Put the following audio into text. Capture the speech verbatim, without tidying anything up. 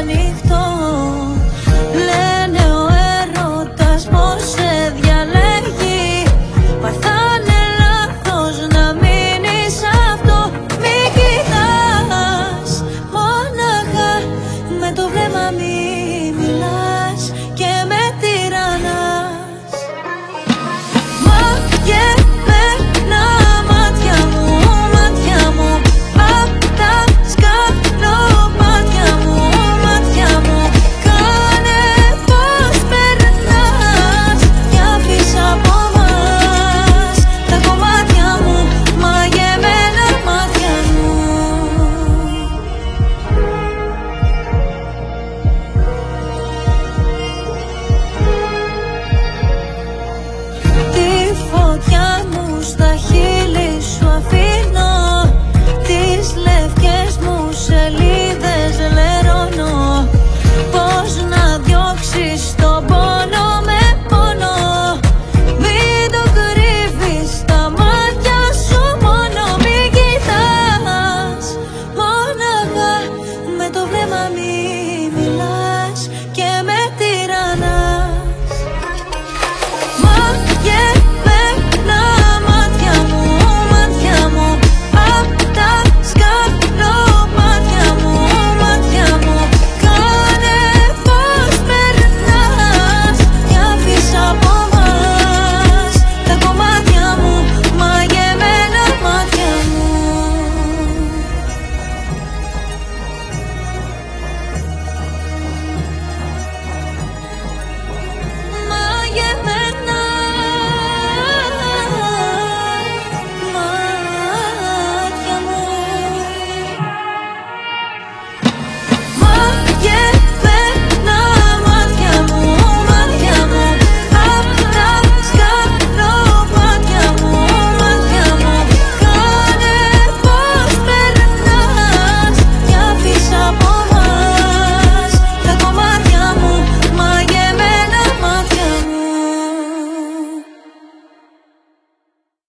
ανοιχτό. Λένε ο έρωτας πως σε διαλέγει, μα θα είναι λάθος να μείνεις αυτό. Μη κοιτάς μόναχα, με το βλέμμα μη μιλάς και με τυραννάς. Μαγεμένα μάτια μου, μάτια μου, απ' τα σκαλοπάτια μου, μάτια μου. Κάνε πως περνάς κι άφησα από μας τα κομμάτια μου, μαγεμένα μάτια μου. Τη φωτιά μου στα χείλη σου αφήνω, τις λευκές μου σελίδες λερώνω. Πώς να διώξεις τον πόνο με πόνο, μην το κρύβεις στα μάτια σου μόνο. Μη κοιτάς μόναχα, με το βλέμμα μη